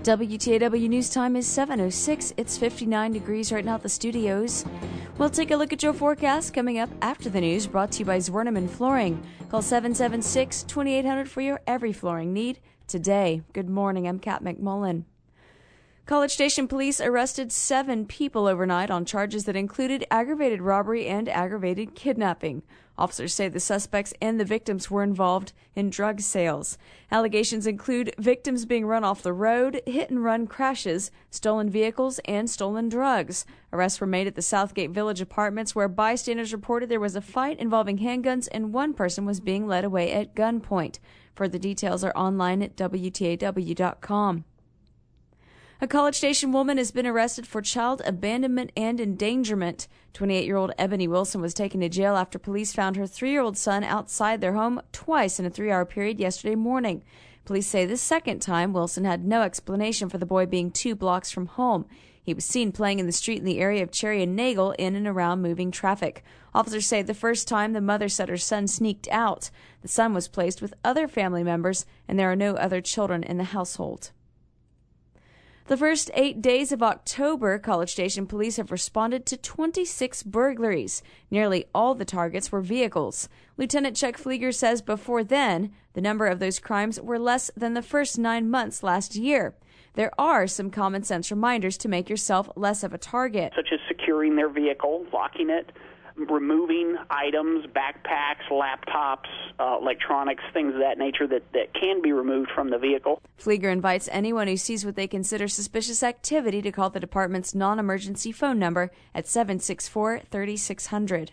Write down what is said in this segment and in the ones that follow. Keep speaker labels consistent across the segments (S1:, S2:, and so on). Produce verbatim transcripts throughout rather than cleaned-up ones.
S1: W T A W News Time is seven oh six. It's fifty-nine degrees right now at the studios. We'll take a look at your forecast coming up after the news, brought to you by Zwerneman Flooring. Call seven seven six, two eight zero zero for your every flooring need today. Good morning, I'm Kat McMullen. College Station police arrested seven people overnight on charges that included aggravated robbery and aggravated kidnapping. Officers say the suspects and the victims were involved in drug sales. Allegations include victims being run off the road, hit-and-run crashes, stolen vehicles, and stolen drugs. Arrests were made at the Southgate Village Apartments, where bystanders reported there was a fight involving handguns and one person was being led away at gunpoint. Further details are online at W T A W dot com. A College Station woman has been arrested for child abandonment and endangerment. twenty-eight-year-old Ebony Wilson was taken to jail after police found her three-year-old son outside their home twice in a three-hour period yesterday morning. Police say the second time, Wilson had no explanation for the boy being two blocks from home. He was seen playing in the street in the area of Cherry and Nagel in and around moving traffic. Officers say the first time the mother said her son sneaked out. The son was placed with other family members, and there are no other children in the household. The first eight days of October, College Station police have responded to twenty-six burglaries. Nearly all the targets were vehicles. Lieutenant Chuck Flieger says before then, the number of those crimes were less than the first nine months last year. There are some common sense reminders to make yourself less of a target,
S2: such as securing their vehicle, locking it, removing items, backpacks, laptops, uh, electronics, things of that nature that, that can be removed from the vehicle.
S1: Flieger invites anyone who sees what they consider suspicious activity to call the department's non-emergency phone number at seven six four, three six zero zero.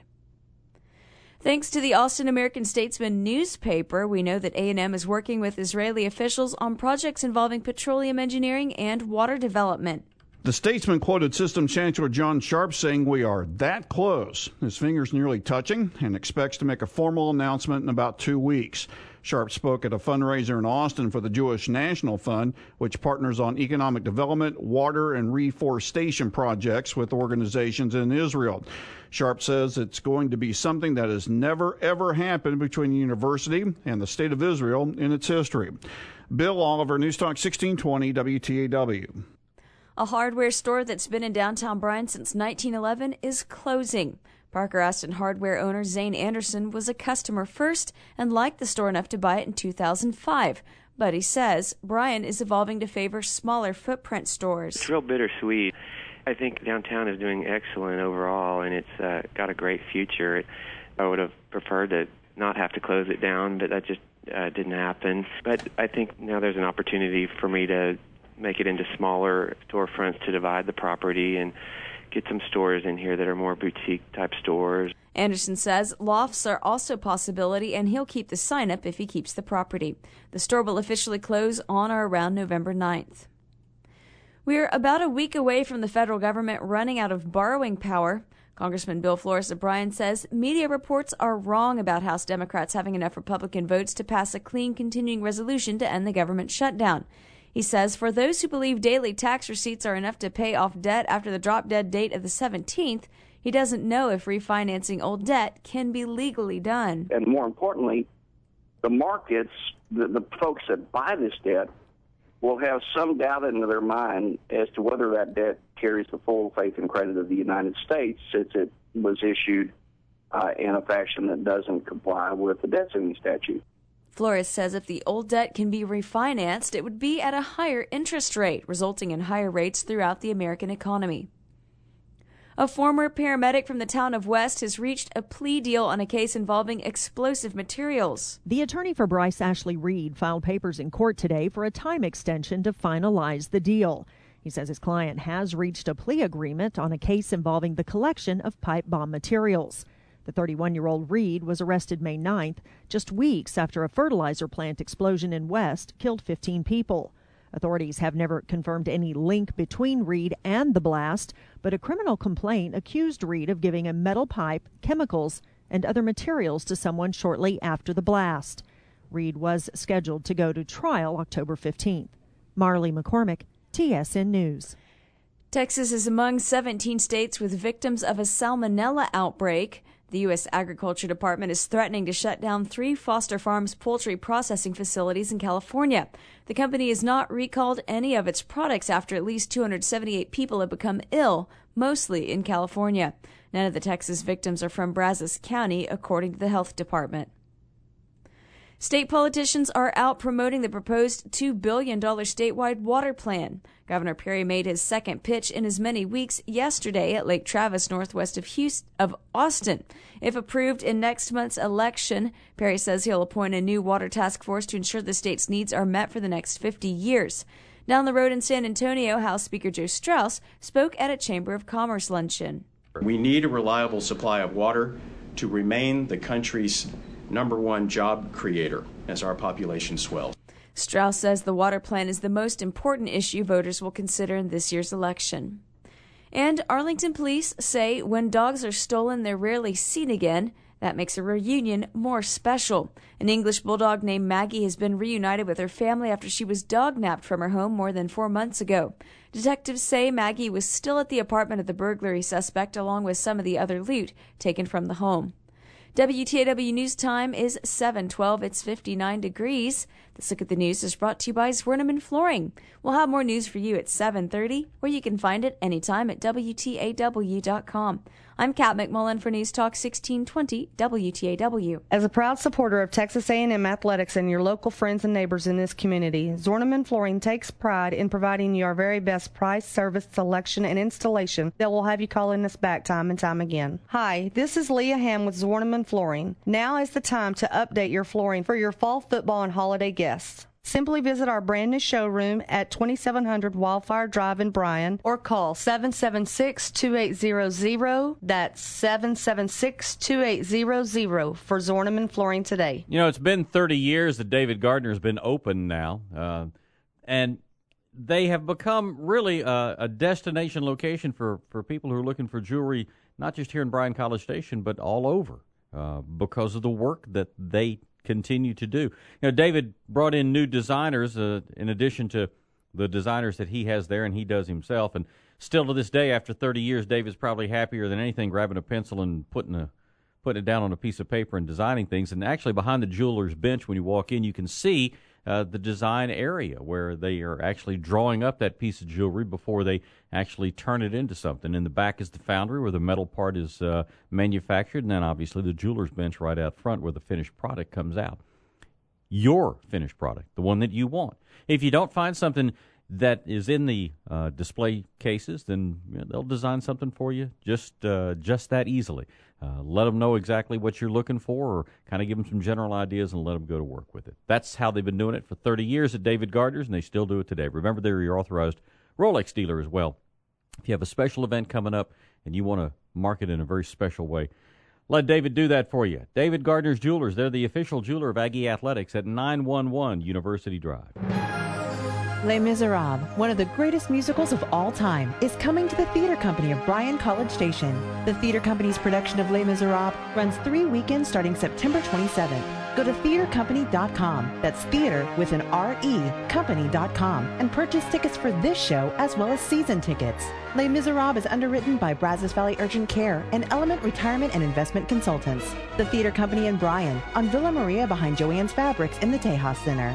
S1: Thanks to the Austin American-Statesman newspaper, we know that A and M is working with Israeli officials on projects involving petroleum engineering and water development.
S3: The Statesman quoted System Chancellor John Sharp saying we are that close. His fingers nearly touching, and expects to make a formal announcement in about two weeks. Sharp spoke at a fundraiser in Austin for the Jewish National Fund, which partners on economic development, water, and reforestation projects with organizations in Israel. Sharp says it's going to be something that has never, ever happened between the university and the state of Israel in its history. Bill Oliver, News Talk sixteen twenty W T A W.
S1: A hardware store that's been in downtown Bryan since nineteen eleven is closing. Parker Aston hardware owner Zane Anderson was a customer first and liked the store enough to buy it in two thousand five. But he says Bryan is evolving to favor smaller footprint stores.
S4: It's real bittersweet. I think downtown is doing excellent overall, and it's uh, got a great future. I would have preferred to not have to close it down, but that just uh, didn't happen. But I think now there's an opportunity for me to make it into smaller storefronts to divide the property and get some stores in here that are more boutique-type stores.
S1: Anderson says lofts are also a possibility, and he'll keep the sign up if he keeps the property. The store will officially close on or around November ninth. We're about a week away from the federal government running out of borrowing power. Congressman Bill Flores of Bryan says media reports are wrong about House Democrats having enough Republican votes to pass a clean continuing resolution to end the government shutdown. He says for those who believe daily tax receipts are enough to pay off debt after the drop-dead date of the seventeenth, he doesn't know if refinancing old debt can be legally done.
S5: And more importantly, the markets, the, the folks that buy this debt, will have some doubt in their mind as to whether that debt carries the full faith and credit of the United States, since it was issued uh, in a fashion that doesn't comply with the debt ceiling statute.
S1: Flores says if the old debt can be refinanced, it would be at a higher interest rate, resulting in higher rates throughout the American economy. A former paramedic from the town of West has reached a plea deal on a case involving explosive materials.
S6: The attorney for Bryce Ashley Reed filed papers in court today for a time extension to finalize the deal. He says his client has reached a plea agreement on a case involving the collection of pipe bomb materials. The thirty-one-year-old Reed was arrested May ninth, just weeks after a fertilizer plant explosion in West killed fifteen people. Authorities have never confirmed any link between Reed and the blast, but a criminal complaint accused Reed of giving a metal pipe, chemicals, and other materials to someone shortly after the blast. Reed was scheduled to go to trial October fifteenth. Marley McCormick, T S N News.
S1: Texas is among seventeen states with victims of a salmonella outbreak. The U S Agriculture Department is threatening to shut down three Foster Farms poultry processing facilities in California. The company has not recalled any of its products after at least two hundred seventy-eight people have become ill, mostly in California. None of the Texas victims are from Brazos County, according to the health department. State politicians are out promoting the proposed two billion dollars statewide water plan. Governor Perry made his second pitch in as many weeks yesterday at Lake Travis, northwest of Houston, of Austin. If approved in next month's election, Perry says he'll appoint a new water task force to ensure the state's needs are met for the next fifty years. Down the road in San Antonio, House Speaker Joe Strauss spoke at a Chamber of Commerce luncheon.
S7: We need a reliable supply of water to remain the country's number one job creator as our population swells.
S1: Strauss says the water plan is the most important issue voters will consider in this year's election. And Arlington police say when dogs are stolen, they're rarely seen again. That makes a reunion more special. An English bulldog named Maggie has been reunited with her family after she was dog-napped from her home more than four months ago. Detectives say Maggie was still at the apartment of the burglary suspect along with some of the other loot taken from the home. W T A W News Time is seven twelve. It's fifty-nine degrees. This look at the news is brought to you by Zwerneman Flooring. We'll have more news for you at seven thirty, where you can find it anytime at W T A W dot com. I'm Kat McMullen for News Talk sixteen twenty W T A W.
S8: As a proud supporter of Texas A and M athletics and your local friends and neighbors in this community, Zwerneman Flooring takes pride in providing you our very best price, service, selection, and installation that will have you calling us back time and time again. Hi, this is Leah Ham with Zwerneman Flooring. Now is the time to update your flooring for your fall football and holiday guests. Simply visit our brand new showroom at twenty-seven hundred Wildfire Drive in Bryan or call seven seven six, two eight zero zero. That's seven seven six, two eight zero zero for Zwerneman Flooring today.
S9: You know, it's been thirty years that David Gardner's been open now, uh, and they have become really a, a destination location for, for people who are looking for jewelry, not just here in Bryan College Station, but all over uh, because of the work that they continue to do. You know, David brought in new designers uh, in addition to the designers that he has there and he does himself. And still to this day, after thirty years, David's probably happier than anything grabbing a pencil and putting a putting it down on a piece of paper and designing things. And actually behind the jeweler's bench, when you walk in, you can see uh, the design area where they are actually drawing up that piece of jewelry before they actually turn it into something. In the back is the foundry where the metal part is uh, manufactured, and then obviously the jeweler's bench right out front where the finished product comes out. Your finished product, the one that you want. If you don't find something that is in the uh, display cases, then you know, they'll design something for you just uh, just that easily. Uh, let them know exactly what you're looking for or kind of give them some general ideas and let them go to work with it. That's how they've been doing it for thirty years at David Gardner's, and they still do it today. Remember, they're your authorized Rolex dealer as well. If you have a special event coming up and you want to market in a very special way, let David do that for you. David Gardner's Jewelers, they're the official jeweler of Aggie Athletics at nine one one University Drive.
S10: Les Miserables, one of the greatest musicals of all time, is coming to the Theater Company of Bryan College Station. The Theater Company's production of Les Miserables runs three weekends starting September twenty-seventh. Go to theater company dot com, that's theater with an R E, company dot com, and purchase tickets for this show as well as season tickets. Les Miserables is underwritten by Brazos Valley Urgent Care and Element Retirement and Investment Consultants. The Theater Company in Bryan, on Villa Maria behind Joann's Fabrics in the Tejas Center.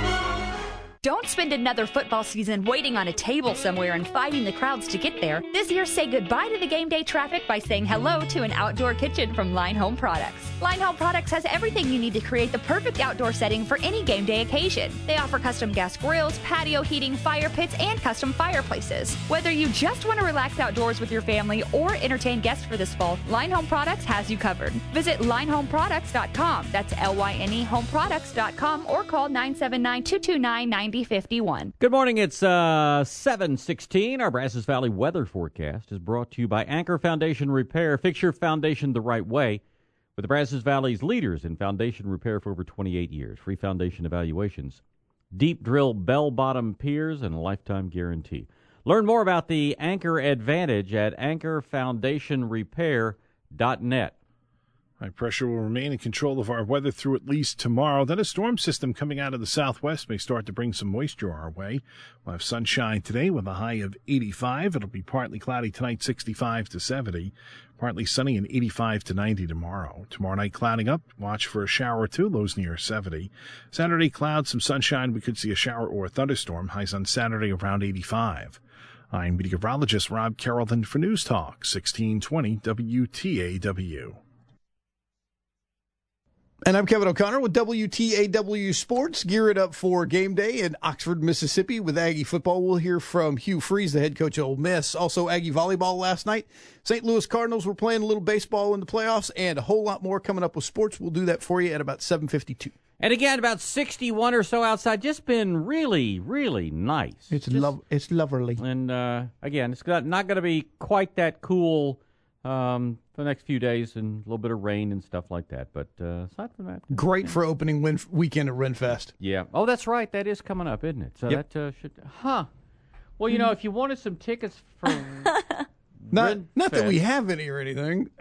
S11: Don't spend another football season waiting on a table somewhere and fighting the crowds to get there. This year, say goodbye to the game day traffic by saying hello to an outdoor kitchen from Line Home Products. Line Home Products has everything you need to create the perfect outdoor setting for any game day occasion. They offer custom gas grills, patio heating, fire pits, and custom fireplaces. Whether you just want to relax outdoors with your family or entertain guests for this fall, Line Home Products has you covered. Visit line home products dot com. That's L Y N E home products dot com or call nine seven nine, two two nine, nine zero five one.
S9: Good morning. It's uh, seven sixteen. Our Brazos Valley weather forecast is brought to you by Anchor Foundation Repair. Fix your foundation the right way with the Brazos Valley's leaders in foundation repair for over twenty-eight years. Free foundation evaluations, deep drill bell-bottom piers, and a lifetime guarantee. Learn more about the Anchor Advantage at anchor foundation repair dot net.
S12: High pressure will remain in control of our weather through at least tomorrow. Then a storm system coming out of the southwest may start to bring some moisture our way. We'll have sunshine today with a high of eighty-five. It'll be partly cloudy tonight, sixty-five to seventy. Partly sunny and eighty-five to ninety tomorrow. Tomorrow night clouding up. Watch for a shower or two. Lows near seventy. Saturday clouds, some sunshine. We could see a shower or a thunderstorm. Highs on Saturday around eighty-five. I'm meteorologist Rob Carrollton for News Talk sixteen twenty W T A W.
S13: And I'm Kevin O'Connor with W T A W Sports, gearing up for game day in Oxford, Mississippi with Aggie football. We'll hear from Hugh Freeze, the head coach of Ole Miss. Also, Aggie volleyball last night. Saint Louis Cardinals were playing a little baseball in the playoffs, and a whole lot more coming up with sports. We'll do that for you at about seven fifty-two.
S9: And again, about sixty-one or so outside. Just been really, really nice.
S13: It's
S9: Just,
S13: lov- It's lovely.
S9: And, uh, again, it's not, not going to be quite that cool um, for the next few days, and a little bit of rain and stuff like that. But uh, aside from that,
S13: great
S9: yeah.
S13: for opening win- weekend at Renfest.
S9: Yeah. Oh, that's right. That is coming up, isn't it? So
S13: yep.
S9: that uh, should. Huh. Well, you know, if you wanted some tickets for.
S13: not
S9: Renfest,
S13: not that we have any or anything.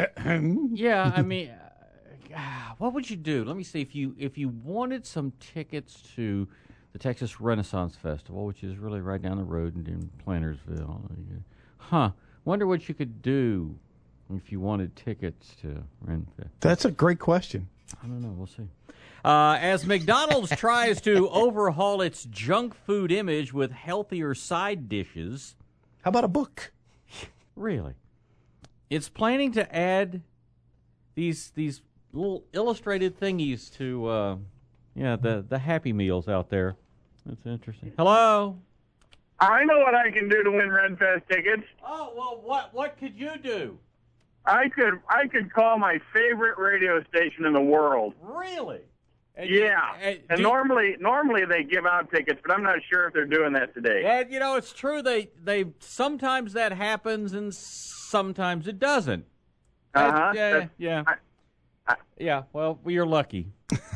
S9: Yeah, I mean, uh, what would you do? Let me see. If you if you wanted some tickets to the Texas Renaissance Festival, which is really right down the road in, in Plantersville, huh? Wonder what you could do if you wanted tickets to Renfest.
S13: That's a great question.
S9: I don't know. We'll see. Uh, as McDonald's tries to overhaul its junk food image with healthier side dishes.
S13: How about a book?
S9: Really? It's planning to add these these little illustrated thingies to uh, yeah the the Happy Meals out there. That's interesting. Hello.
S14: I know what I can do to win Renfest tickets.
S9: Oh well, what what could you do?
S14: I could I could call my favorite radio station in the world.
S9: Really? And
S14: yeah.
S9: You, and
S14: and normally you, normally they give out tickets, but I'm not sure if they're doing that today.
S9: And you know, it's true. They they sometimes that happens and sometimes it doesn't.
S14: Uh-huh.
S9: Uh, yeah. Yeah. I, I, yeah. Well, you're lucky.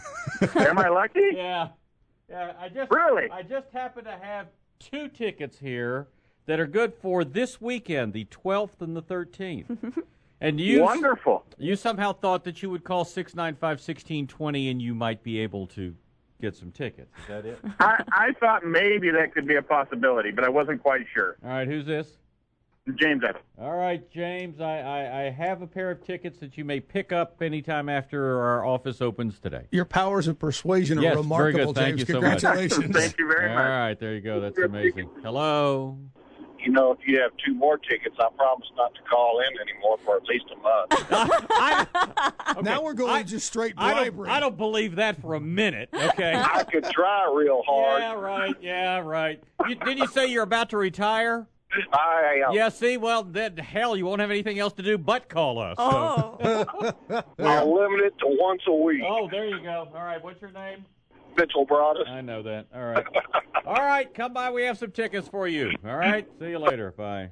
S14: Am I lucky?
S9: Yeah. Yeah. I just
S14: really.
S9: I just happen to have two tickets here that are good for this weekend, the twelfth and the thirteenth. And you
S14: wonderful.
S9: You somehow thought that you would call six nine five, one six two zero and you might be able to get some tickets. Is that it?
S14: I, I thought maybe that could be a possibility, but I wasn't quite sure.
S9: All right, who's this?
S14: James Evans.
S9: All right, James, I, I, I have a pair of tickets that you may pick up anytime after our office opens today.
S13: Your powers of persuasion are
S9: yes,
S13: remarkable,
S9: very good. Thank
S13: James.
S9: You
S13: Congratulations.
S9: So much.
S14: Thank you very
S9: All
S14: much.
S9: All right, there you go. That's amazing. Hello.
S15: You know, if you have two more tickets, I promise not to call in anymore for at least a month.
S9: I, okay.
S13: Now we're going I, just straight bribery.
S9: I don't, I don't believe that for a minute, okay?
S15: I could try real hard.
S9: Yeah, right, yeah, right. You, didn't you say you're about to retire?
S15: I am.
S9: Yeah, see, well, then, hell, you won't have anything else to do but call us.
S1: Oh.
S9: So.
S15: I'll limit it to once a week.
S9: Oh, there you go. All right, what's your name?
S15: Mitchell Broadus.
S9: I know that. All right. All right, come by. We have some tickets for you. All right? See you later. Bye.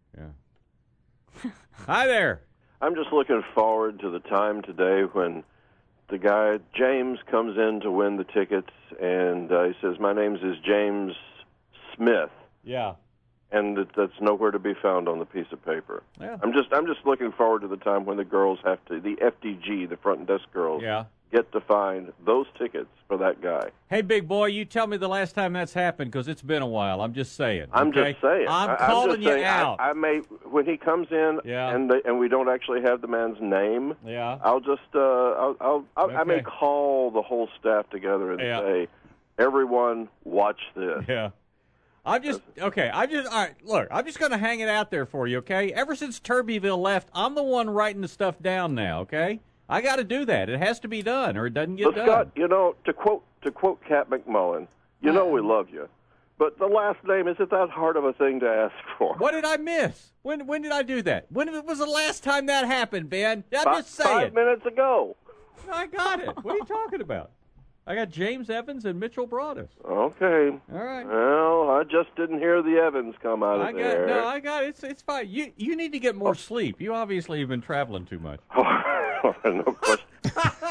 S9: Yeah. Hi there.
S16: I'm just looking forward to the time today when the guy, James, comes in to win the tickets, and uh, he says, my name is James Smith.
S9: Yeah.
S16: And it, that's nowhere to be found on the piece of paper.
S9: Yeah.
S16: I'm just I'm just looking forward to the time when the girls have to, the F D G, the front desk girls,
S9: yeah.
S16: get to find those tickets for that guy.
S9: Hey, big boy, you tell me the last time that's happened, because it's been a while. I'm just saying.
S16: I'm
S9: okay?
S16: just saying.
S9: I'm
S16: I,
S9: calling
S16: I'm just
S9: you
S16: saying,
S9: out.
S16: I, I may, when he comes in
S9: yeah.
S16: and the, and we don't actually have the man's name,
S9: yeah.
S16: I'll just, uh, I'll, I'll, I'll
S9: okay.
S16: I may call the whole staff together and
S9: yeah.
S16: say, everyone, watch this.
S9: Yeah. I'm just, okay, I'm just, all right, look, I'm just going to hang it out there for you, okay? Ever since Turbyville left, I'm the one writing the stuff down now, okay? I got to do that. It has to be done, or it doesn't get
S16: but
S9: done.
S16: Scott, you know, to quote to quote Cat McMullen, you know we love you, but the last name isn't that hard of a thing to ask for.
S9: What did I miss? When when did I do that? When was the last time that happened, Ben? I'm
S16: five,
S9: just saying.
S16: Five minutes ago.
S9: I got it. What are you talking about? I got James Evans and Mitchell Broadus.
S16: Okay.
S9: All right.
S16: Well, I just didn't hear the Evans come out of
S9: I got,
S16: there.
S9: No, I got it. It's, it's fine. You you need to get more sleep. You obviously have been traveling too much.
S16: No question.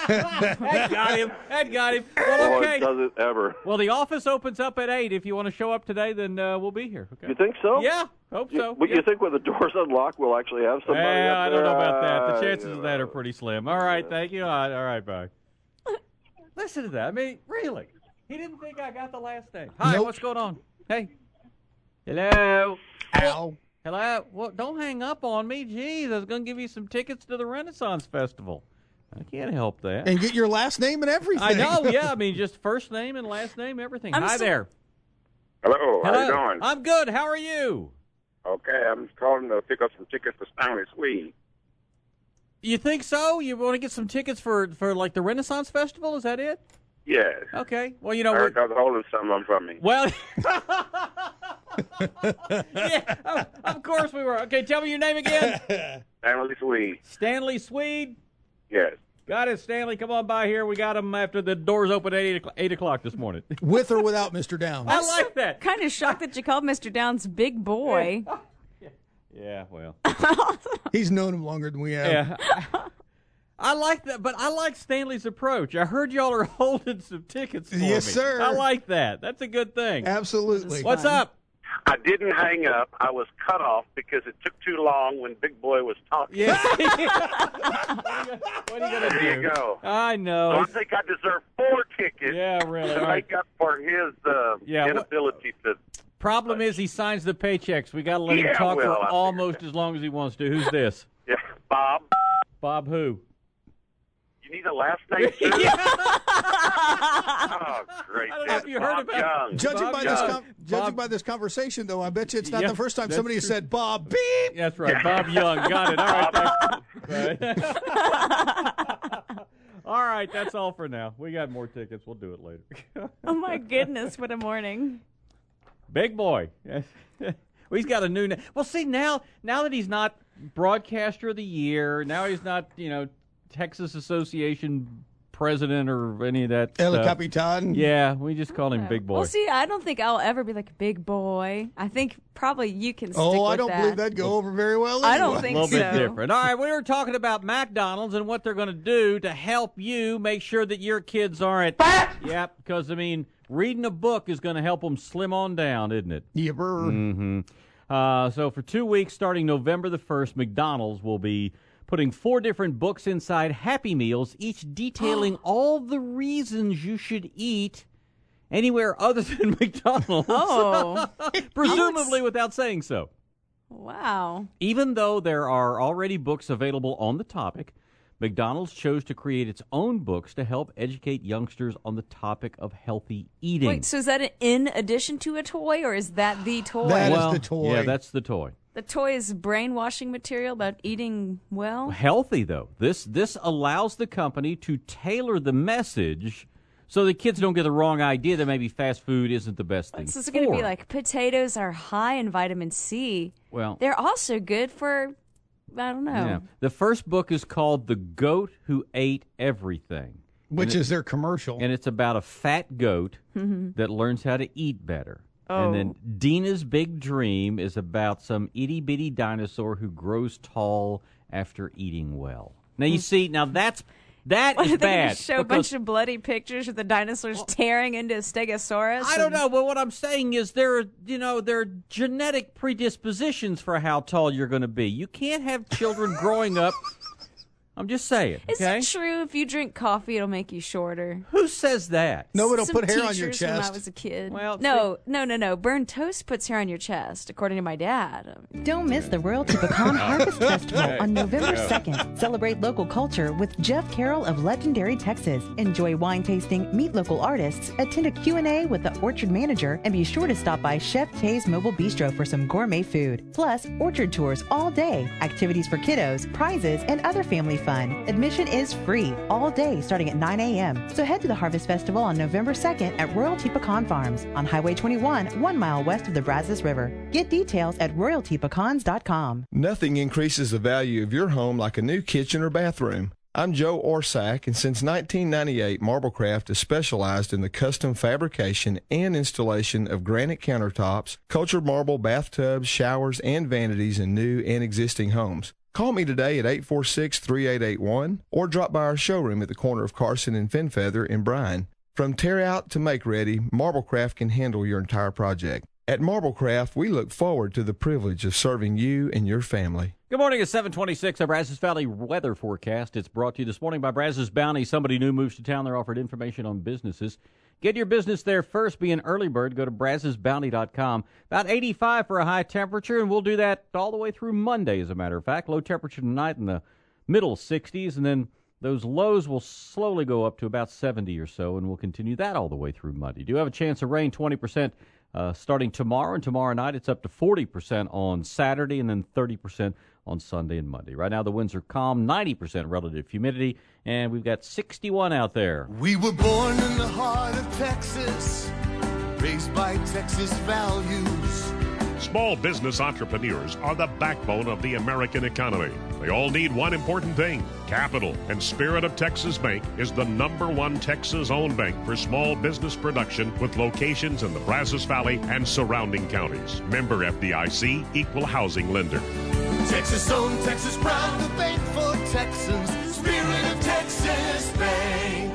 S9: That got him. That got him. Well, okay.
S16: Boy, does it ever.
S9: Well, the office opens up at eight. If you want to show up today, then uh, we'll be here. Okay.
S16: You think so?
S9: Yeah, hope so.
S16: You, but
S9: yeah.
S16: you think when the doors unlock, we'll actually have somebody
S9: Yeah,
S16: up
S9: I don't
S16: there?
S9: know about that. The
S16: Uh,
S9: chances
S16: you
S9: of
S16: know.
S9: that are pretty slim. All right, thank you. All right, all right, bye. Listen to that. I mean, really? He didn't think I got the last name. Hi,
S13: Nope.
S9: what's going on? Hey. Hello.
S13: Ow.
S9: Hello. Well, don't hang up on me. Jeez, I was going to give you some tickets to the Renaissance Festival. I can't help that.
S13: And get your last name and everything.
S9: I know, yeah. I mean, just first name and last name, everything.
S17: I'm
S9: Hi
S17: so-
S9: there.
S17: Hello, how you doing?
S9: I'm good. How are you?
S17: Okay, I'm calling to pick up some tickets for Stanley Swede.
S9: You think so? You want to get some tickets for, for like the Renaissance Festival? Is that it?
S17: Yes.
S9: Okay. Well, you know,
S17: I heard
S9: we're-
S17: y'all holding some of them from me.
S9: well, yeah, of, of course we were. Okay, tell me your name again.
S17: Stanley Swede.
S9: Stanley Swede.
S17: Yes.
S9: Got it, Stanley. Come on by here. We got him after the doors open at eight o'clock, eight o'clock this morning.
S13: With or without Mister Downs.
S9: I like that.
S1: Kind of shocked that you called Mister Downs big boy.
S9: Yeah, well.
S13: He's known him longer than we have.
S9: Yeah. I like that, but I like Stanley's approach. I heard y'all are holding some tickets for me.
S13: Yes, sir.
S9: I like that. That's a good thing.
S13: Absolutely.
S9: What's
S1: fun.
S9: up?
S17: I didn't hang up. I was cut off because it took too long when Big Boy was talking.
S9: Yeah. What are you going to do?
S17: There you go.
S9: I know.
S17: So I think I deserve four tickets
S9: Yeah, really.
S17: to
S9: All right.
S17: make up for his uh,
S9: Yeah, what-
S17: inability to.
S9: Problem is he signs the paychecks. We got to let him
S17: Yeah,
S9: talk
S17: well,
S9: for
S17: I
S9: almost as long as he wants to. Who's this?
S17: Yeah, Bob.
S9: Bob who?
S17: You need a last name too? Oh, great.
S9: I don't know if you
S17: Bob
S9: heard about
S17: Young.
S13: Judging
S9: Bob
S13: by
S9: Young.
S13: this, com- judging
S9: Bob-
S13: by this conversation, though, I bet you it's not
S9: Yeah,
S13: the first time
S9: that's
S13: somebody has
S9: true.
S13: said Bob beep.
S9: That's right, Bob Young. Got it. All right. Thanks. All right, that's all for now. We got more tickets. We'll do it later.
S1: Oh my goodness, what a morning.
S9: Big boy. Yes. Well, he's got a new name. Well, see, now now that he's not Broadcaster of the Year, now he's not, you know, Texas Association president or any of that
S13: El
S9: stuff.
S13: Capitan.
S9: Yeah, we just call him Big Boy.
S1: Well, see, I don't think I'll ever be like big boy. I think probably you can stick
S13: Oh,
S1: with
S13: I don't
S1: that.
S13: believe that'd go over very well.
S1: I don't
S13: anyway.
S1: think
S9: a little bit
S1: so.
S9: different. All right, we were talking about McDonald's and what they're going to do to help you make sure that your kids aren't fat. Yep, because, I mean, reading a book is going to help them slim on down, isn't it?
S13: Yipper.
S9: Mm-hmm. Uh, so for two weeks, starting November the first, McDonald's will be putting four different books inside Happy Meals, each detailing all the reasons you should eat anywhere other than McDonald's.
S1: Oh.
S9: Presumably without saying so.
S1: Wow.
S9: Even though there are already books available on the topic, McDonald's chose to create its own books to help educate youngsters on the topic of healthy eating.
S1: Wait, so is that an in addition to a toy, or is that the toy?
S13: That is
S9: well,
S13: the toy.
S9: Yeah, that's the toy.
S1: The toy is brainwashing material about eating well?
S9: Healthy, though. This this allows the company to tailor the message so the kids don't get the wrong idea that maybe fast food isn't the best thing
S1: So it's
S9: for
S1: going to be
S9: them.
S1: like potatoes are high in vitamin C.
S9: Well,
S1: They're also good for, I don't know.
S9: yeah. The first book is called The Goat Who Ate Everything.
S13: Which
S9: And it-
S13: is their commercial.
S9: And it's about a fat goat
S1: Mhm.
S9: that learns how to eat better.
S1: Oh.
S9: And then Dina's Big Dream is about some itty-bitty dinosaur who grows tall after eating well. Now, you see, now that's that
S1: What,
S9: is
S1: are they gonna
S9: bad.
S1: show a
S9: because-
S1: bunch of bloody pictures of the dinosaurs tearing into a stegosaurus?
S9: I don't
S1: and-
S9: know, but what I'm saying is there are, you know, there are genetic predispositions for how tall you're going to be. You can't have children growing up. I'm just saying.
S1: Is
S9: okay?
S1: it true if you drink coffee, it'll make you shorter?
S9: Who says that?
S13: No, it'll
S1: Some
S13: put hair on your
S1: teachers When I
S13: chest.
S1: was a kid.
S9: Well,
S1: no, no, no, no. Burned toast puts hair on your chest, according to my dad.
S10: Don't miss the Royalty Pecan Harvest Festival
S9: Okay.
S10: on November
S9: Yeah.
S10: second. Celebrate local culture with Jeff Carroll of Legendary Texas. Enjoy wine tasting, meet local artists, attend a Q and A with the orchard manager, and be sure to stop by Chef Tay's Mobile Bistro for some gourmet food. Plus, orchard tours all day, activities for kiddos, prizes, and other family fun. Admission is free all day starting at nine a.m. So head to the Harvest Festival on November second at Royalty Pecan Farms on Highway twenty-one, one mile west of the Brazos River. Get details at royalty pecans dot com.
S18: Nothing increases the value of your home like a new kitchen or bathroom. I'm Joe Orsack, and since nineteen ninety-eight, Marblecraft has specialized in the custom fabrication and installation of granite countertops, cultured marble bathtubs, showers, and vanities in new and existing homes. Call me today at eight four six, three eight eight one or drop by our showroom at the corner of Carson and Finfeather in Bryan. From tear out to make ready, Marblecraft can handle your entire project. At Marblecraft, we look forward to the privilege of serving you and your family.
S9: Good morning. It's seven twenty-six. Our Brazos Valley weather forecast. It's brought to you this morning by Brazos Bounty. Somebody new moves to town. They're offered information on businesses. Get your business there first. Be an early bird. Go to brazos bounty dot com. About eighty-five for a high temperature, and we'll do that all the way through Monday, as a matter of fact. Low temperature tonight in the middle sixties, and then those lows will slowly go up to about seventy or so, and we'll continue that all the way through Monday. Do have a chance of rain, twenty percent uh, starting tomorrow, and tomorrow night it's up to forty percent on Saturday, and then thirty percent on Sunday and Monday. Right now the winds are calm, ninety percent relative humidity, and we've got sixty-one out there.
S19: We were born in the heart of Texas, raised by Texas values.
S20: Small business entrepreneurs are the backbone of the American economy. They all need one important thing, capital. And Spirit of Texas Bank is the number one Texas-owned bank for small business production with locations in the Brazos Valley and surrounding counties. Member F D I C, equal housing lender.
S19: Texas owned, Texas proud, the bank for Texans. Spirit of Texas Bank.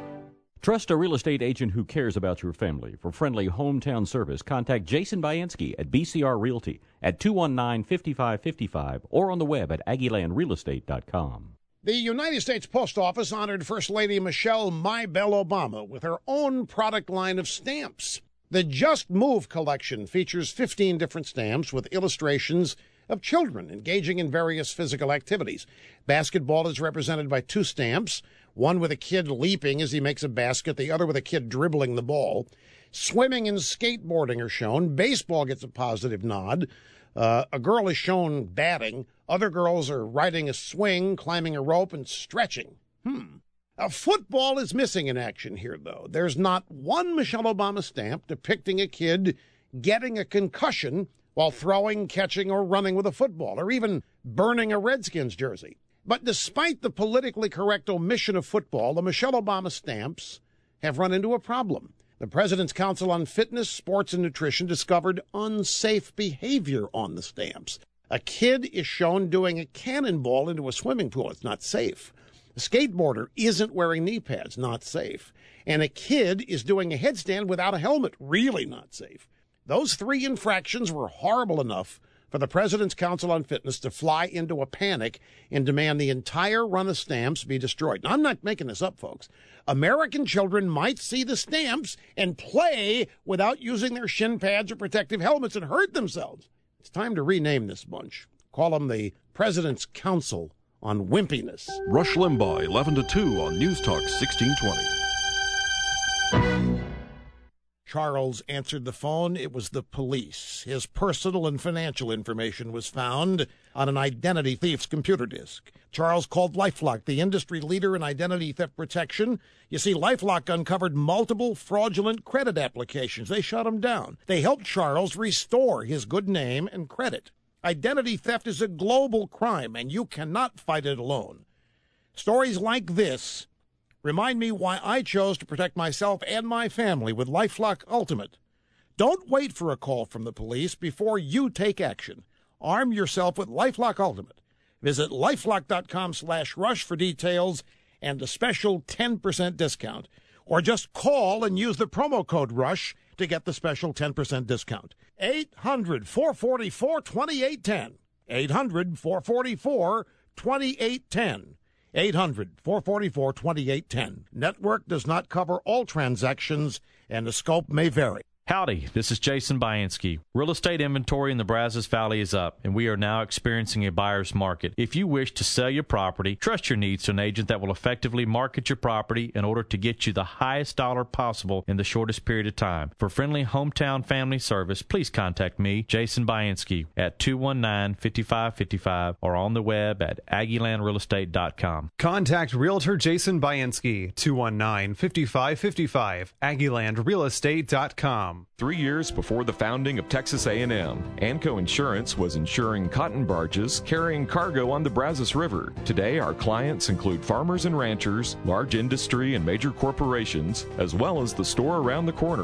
S9: Trust a real estate agent who cares about your family. For friendly hometown service, contact Jason Bayansky at B C R Realty at two one nine, five five five five or on the web at aggie land real estate dot com.
S21: The United States Post Office honored First Lady Michelle My Belle Obama with her own product line of stamps. The Just Move collection features fifteen different stamps with illustrations of children engaging in various physical activities. Basketball is represented by two stamps, one with a kid leaping as he makes a basket, the other with a kid dribbling the ball. Swimming and skateboarding are shown. Baseball gets a positive nod. Uh, a girl is shown batting. Other girls are riding a swing, climbing a rope, and stretching. Hmm. Uh, football is missing in action here, though. There's not one Michelle Obama stamp depicting a kid getting a concussion while throwing, catching, or running with a football, or even burning a Redskins jersey. But despite the politically correct omission of football, the Michelle Obama stamps have run into a problem. The President's Council on Fitness, Sports, and Nutrition discovered unsafe behavior on the stamps. A kid is shown doing a cannonball into a swimming pool. It's not safe. A skateboarder isn't wearing knee pads. Not safe. And a kid is doing a headstand without a helmet. Really not safe. Those three infractions were horrible enough for the President's Council on Fitness to fly into a panic and demand the entire run of stamps be destroyed. Now, I'm not making this up, folks. American children might see the stamps and play without using their shin pads or protective helmets and hurt themselves. It's time to rename this bunch. Call them the President's Council on Wimpiness.
S22: Rush Limbaugh, eleven to two on News Talk sixteen twenty.
S21: Charles answered the phone. It was the police. His personal and financial information was found on an identity thief's computer disk. Charles called LifeLock, the industry leader in identity theft protection. You see, LifeLock uncovered multiple fraudulent credit applications. They shut them down. They helped Charles restore his good name and credit. Identity theft is a global crime, and you cannot fight it alone. Stories like this remind me why I chose to protect myself and my family with LifeLock Ultimate. Don't wait for a call from the police before you take action. Arm yourself with LifeLock Ultimate. Visit lifelock.com slash rush for details and a special ten percent discount. Or just call and use the promo code RUSH to get the special ten percent discount. eight hundred, four four four, two eight one zero. eight hundred, four four four, two eight one zero. eight hundred, four four four, two eight one zero. Network does not cover all transactions, and the scope may vary.
S23: Howdy, this is Jason Bayansky. Real estate inventory in the Brazos Valley is up, and we are now experiencing a buyer's market. If you wish to sell your property, trust your needs to an agent that will effectively market your property in order to get you the highest dollar possible in the shortest period of time. For friendly hometown family service, please contact me, Jason Bayansky, at two one nine, five five five five or on the web at aggie land real estate dot com.
S24: Contact Realtor Jason Bayansky, two one nine, five five five five, aggie land real estate dot com.
S25: Three years before the founding of Texas A and M, Anco Insurance was insuring cotton barges carrying cargo on the Brazos River. Today, our clients include farmers and ranchers, large industry and major corporations, as well as the store around the corner.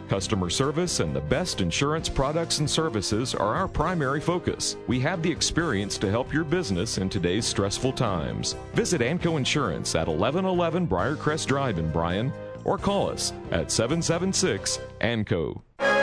S25: Customer service and the best insurance products and services are our primary focus. We have the experience to help your business in today's stressful times. Visit Anco Insurance at eleven eleven Briarcrest Drive in Bryan or call us at seven seven six A N C O.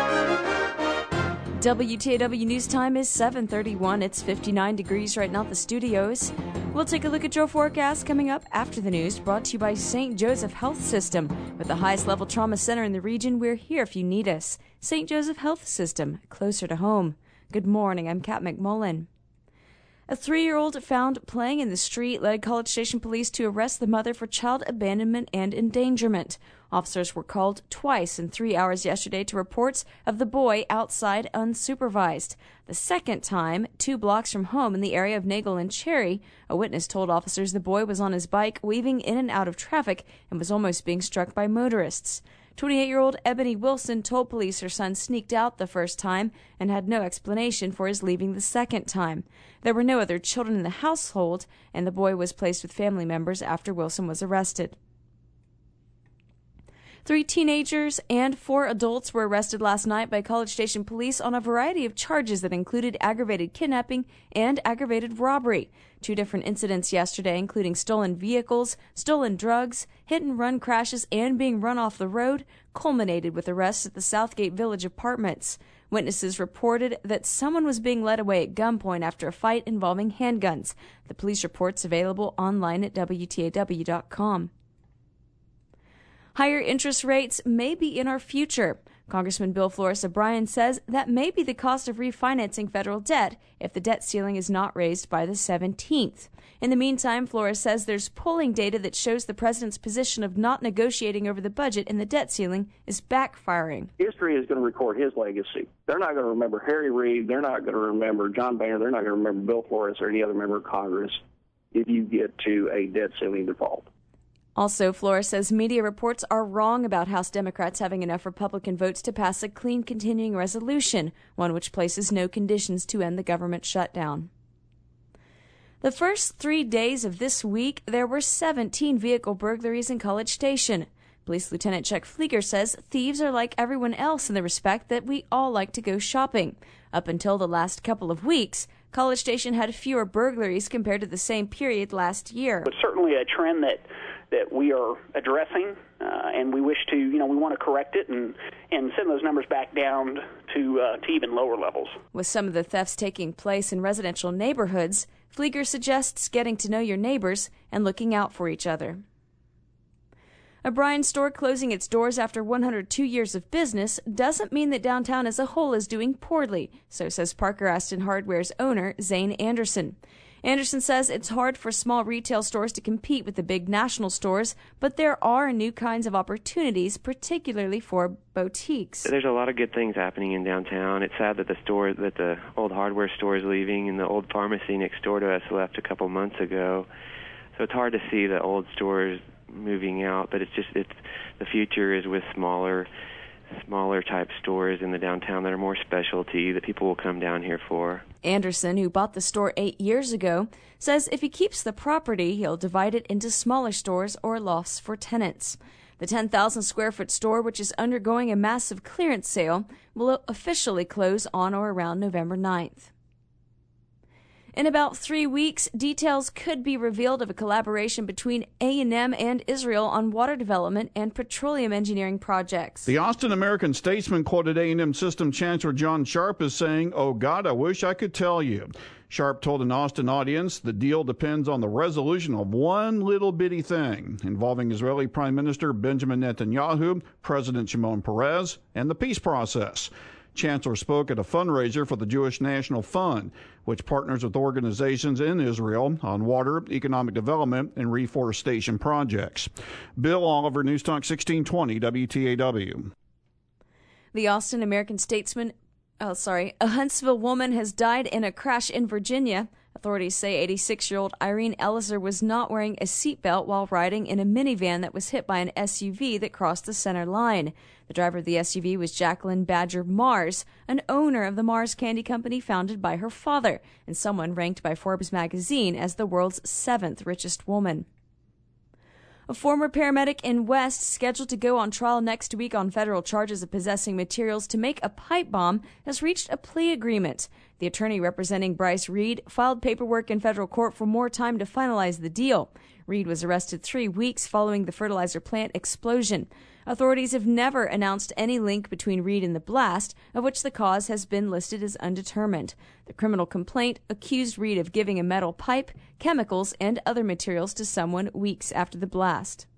S1: W T A W News Time is seven thirty-one. It's fifty-nine degrees right now at the studios. We'll take a look at your forecast coming up after the news, brought to you by Saint Joseph Health System. With the highest level trauma center in the region, we're here if you need us. Saint Joseph Health System, closer to home. Good morning, I'm Kat McMullen. A three-year-old found playing in the street led College Station police to arrest the mother for child abandonment and endangerment. Officers were called twice in three hours yesterday to reports of the boy outside unsupervised. The second time, two blocks from home in the area of Nagel and Cherry, a witness told officers the boy was on his bike weaving in and out of traffic and was almost being struck by motorists. twenty-eight-year-old Ebony Wilson told police her son sneaked out the first time and had no explanation for his leaving the second time. There were no other children in the household, and the boy was placed with family members after Wilson was arrested. Three teenagers and four adults were arrested last night by College Station police on a variety of charges that included aggravated kidnapping and aggravated robbery. Two different incidents yesterday, including stolen vehicles, stolen drugs, hit-and-run crashes, and being run off the road, culminated with arrests at the Southgate Village Apartments. Witnesses reported that someone was being led away at gunpoint after a fight involving handguns. The police report's available online at W T A W dot com. Higher interest rates may be in our future. Congressman Bill Flores of Bryan says that may be the cost of refinancing federal debt if the debt ceiling is not raised by the seventeenth. In the meantime, Flores says there's polling data that shows the president's position of not negotiating over the budget and the debt ceiling is backfiring.
S2: History is going to record his legacy. They're not going to remember Harry Reid. They're not going to remember John Boehner. They're not going to remember Bill Flores or any other member of Congress if you get to a debt ceiling default.
S1: Also, Flores says media reports are wrong about House Democrats having enough Republican votes to pass a clean continuing resolution, one which places no conditions to end the government shutdown. The first three days of this week, there were seventeen vehicle burglaries in College Station. Police Lieutenant Chuck Flieger says thieves are like everyone else in the respect that we all like to go shopping. Up until the last couple of weeks, College Station had fewer burglaries compared to the same period last year.
S3: It's certainly a trend that that we are addressing, uh, and we wish to, you know, we want to correct it and, and send those numbers back down to, uh, to even lower levels.
S1: With some of the thefts taking place in residential neighborhoods, Flieger suggests getting to know your neighbors and looking out for each other. A Bryan store closing its doors after one hundred two years of business doesn't mean that downtown as a whole is doing poorly, so says Parker Aston Hardware's owner, Zane Anderson. Anderson says it's hard for small retail stores to compete with the big national stores, but there are new kinds of opportunities, particularly for boutiques.
S4: There's a lot of good things happening in downtown. It's sad that the store, that the old hardware store is leaving, and the old pharmacy next door to us left a couple months ago. So it's hard to see the old stores moving out, but it's just it's the future is with smaller smaller type stores in the downtown that are more specialty that people will come down here for.
S1: Anderson, who bought the store eight years ago, says if he keeps the property, he'll divide it into smaller stores or lofts for tenants. The ten thousand square foot store, which is undergoing a massive clearance sale, will officially close on or around November ninth. In about three weeks, details could be revealed of a collaboration between A and M and Israel on water development and petroleum engineering projects.
S5: The Austin American-Statesman quoted A and M System Chancellor John Sharp as saying, "Oh God, I wish I could tell you." Sharp told an Austin audience the deal depends on the resolution of one little bitty thing involving Israeli Prime Minister Benjamin Netanyahu, President Shimon Peres, and the peace process. Chancellor spoke at a fundraiser for the Jewish National Fund, which partners with organizations in Israel on water, economic development, and reforestation projects. Bill Oliver, News Talk sixteen twenty W T A W.
S1: The Austin American-Statesman, oh sorry, a Huntsville woman has died in a crash in Virginia. Authorities say eighty-six-year-old Irene Elliser was not wearing a seatbelt while riding in a minivan that was hit by an S U V that crossed the center line. The driver of the S U V was Jacqueline Badger Mars, an owner of the Mars Candy Company founded by her father, and someone ranked by Forbes magazine as the world's seventh richest woman. A former paramedic in West, scheduled to go on trial next week on federal charges of possessing materials to make a pipe bomb, has reached a plea agreement. The attorney representing Bryce Reed filed paperwork in federal court for more time to finalize the deal. Reed was arrested three weeks following the fertilizer plant explosion. Authorities have never announced any link between Reed and the blast, of which the cause has been listed as undetermined. The criminal complaint accused Reed of giving a metal pipe, chemicals, and other materials to someone weeks after the blast.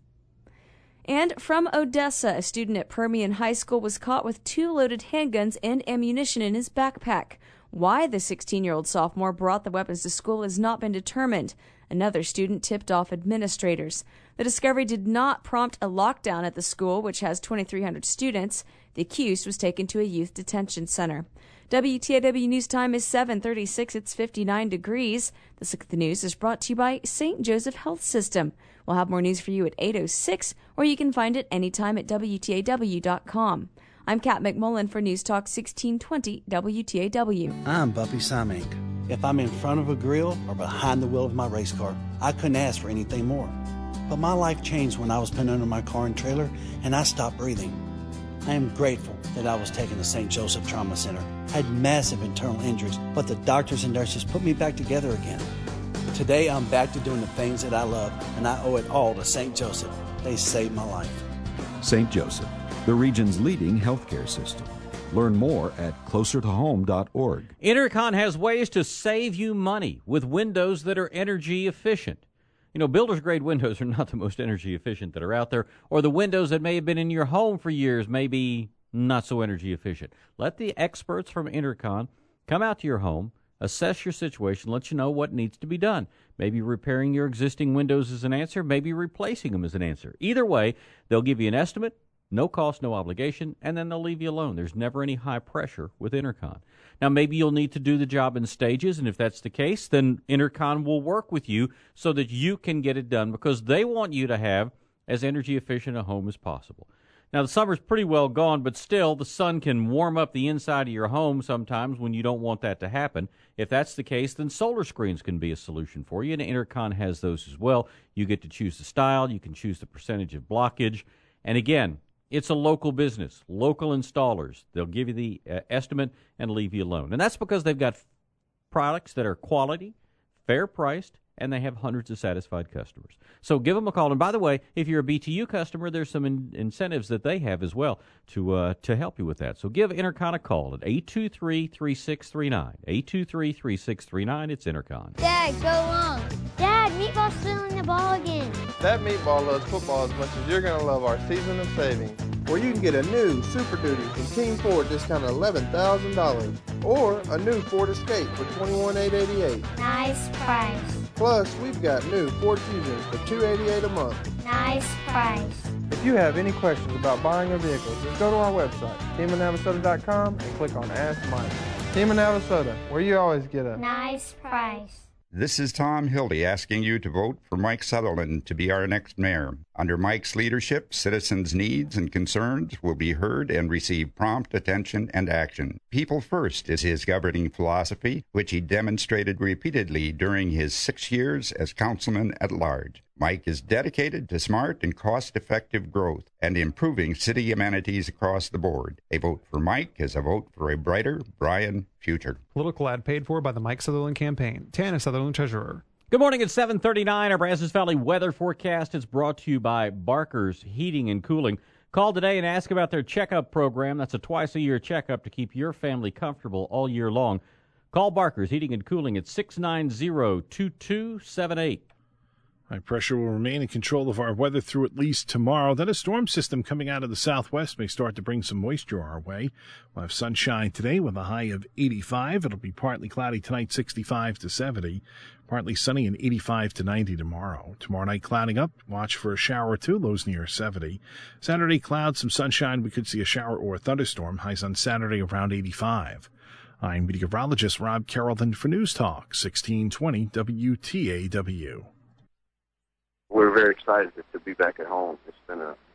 S1: And from Odessa, a student at Permian High School was caught with two loaded handguns and ammunition in his backpack. Why the sixteen-year-old sophomore brought the weapons to school has not been determined. Another student tipped off administrators. The discovery did not prompt a lockdown at the school, which has twenty-three hundred students. The accused was taken to a youth detention center. W T A W News Time is seven thirty-six. It's fifty-nine degrees. This Look at the News is brought to you by Saint Joseph Health System. We'll have more news for you at eight oh six, or you can find it anytime at W T A W dot com. I'm Kat McMullen for News Talk sixteen twenty W T A W.
S6: I'm Bumpy Samink. If I'm in front of a grill or behind the wheel of my race car, I couldn't ask for anything more. But my life changed when I was pinned under my car and trailer and I stopped breathing. I am grateful that I was taken to Saint Joseph Trauma Center. I had massive internal injuries, but the doctors and nurses put me back together again. Today I'm back to doing the things that I love, and I owe it all to Saint Joseph. They saved my life.
S7: Saint Joseph, the region's leading healthcare system. Learn more at closer to home dot org.
S9: Intercon has ways to save you money with windows that are energy efficient. You know, builder's grade windows are not the most energy efficient that are out there, or the windows that may have been in your home for years may be not so energy efficient. Let the experts from Intercon come out to your home, assess your situation, let you know what needs to be done. Maybe repairing your existing windows is an answer, maybe replacing them is an answer. Either way, they'll give you an estimate. No cost, no obligation, and then they'll leave you alone. There's never any high pressure with Intercon. Now, maybe you'll need to do the job in stages, and if that's the case, then Intercon will work with you so that you can get it done because they want you to have as energy efficient a home as possible. Now, the summer's pretty well gone, but still, the sun can warm up the inside of your home sometimes when you don't want that to happen. If that's the case, then solar screens can be a solution for you, and Intercon has those as well. You get to choose the style. You can choose the percentage of blockage. And again, it's a local business, local installers. They'll give you the uh, estimate and leave you alone. And that's because they've got f- products that are quality, fair priced, and they have hundreds of satisfied customers. So give them a call. And by the way, if you're a B T U customer, there's some in- incentives that they have as well to uh, to help you with that. So give Intercon a call at eight two three, three six three nine. eight two three, three six three nine. It's Intercon.
S8: Dad, go long. Dad, Meatball's stealing the ball again.
S11: That Meatball loves football as much as you're going to love our season of savings, where you can get a new Super Duty from Team Ford discounted eleven thousand dollars, or a new Ford Escape for twenty-one thousand eight hundred eighty-eight dollars.
S8: Nice price.
S11: Plus, we've got new Ford Fusions for two hundred eighty-eight dollars a month.
S8: Nice price.
S11: If you have any questions about buying a vehicle, just go to our website, Team of Navasota dot com, and click on Ask Mike. Team of Navasota, where you always get a
S8: nice price.
S12: This is Tom Hildy asking you to vote for Mike Sutherland to be our next mayor. Under Mike's leadership, citizens' needs and concerns will be heard and receive prompt attention and action. People first is his governing philosophy, which he demonstrated repeatedly during his six years as councilman at large. Mike is dedicated to smart and cost-effective growth and improving city amenities across the board. A vote for Mike is a vote for a brighter Bryan future.
S24: Political ad paid for by the Mike Sutherland campaign. Tana Sutherland, Treasurer.
S9: Good morning at seven thirty-nine. Our Brazos Valley weather forecast is brought to you by Barker's Heating and Cooling. Call today and ask about their checkup program. That's a twice-a-year checkup to keep your family comfortable all year long. Call Barker's Heating and Cooling at six nine zero, two two seven eight.
S26: High pressure will remain in control of our weather through at least tomorrow. Then a storm system coming out of the southwest may start to bring some moisture our way. We'll have sunshine today with a high of eighty-five. It'll be partly cloudy tonight, sixty-five to seventy. Partly sunny and eighty-five to ninety tomorrow. Tomorrow night clouding up. Watch for a shower or two. Lows near seventy. Saturday clouds, some sunshine. We could see a shower or a thunderstorm. Highs on Saturday around eighty-five. I'm meteorologist Rob Carrollton for News Talk sixteen twenty W T A W.
S27: We're very excited to be back at home. It's been a